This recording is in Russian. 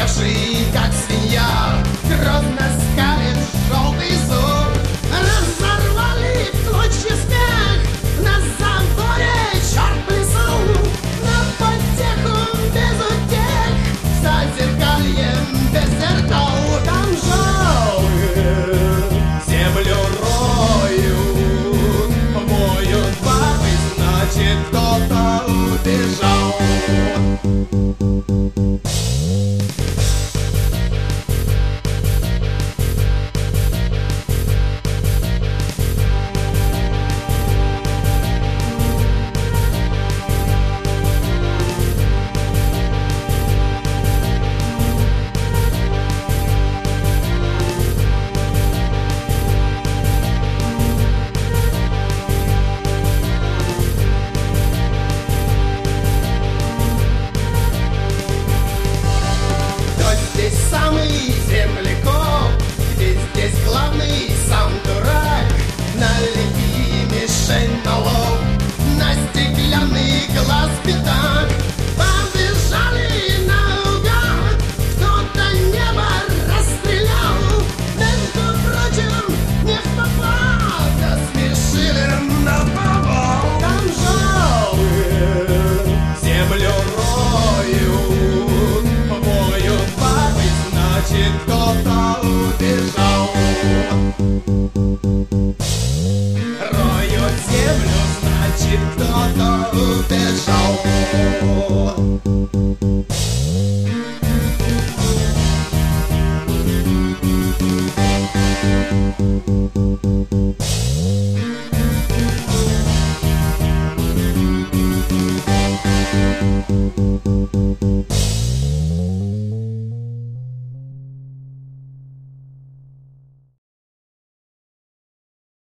съевший, как свинья, грозно скалит желтый зуб. Разорвали в клочья смех на заборе, черт плясал на потеху без утех, за зеркальем без зеркал. Там жалуют, землю роют, моют бабы, значит, кто-то убежал. Самый землекоп, где здесь главный сам дурак. Налепи мишень на лоб, на стеклянный глаз пятак. Побежали наугад, кто-то небо расстрелял. Между прочим, не в попад, а смешили наповал. Там жалуют, землю роют, моют бабы, значит, кто-то убежал. Роют землю, значит, кто-то убежал.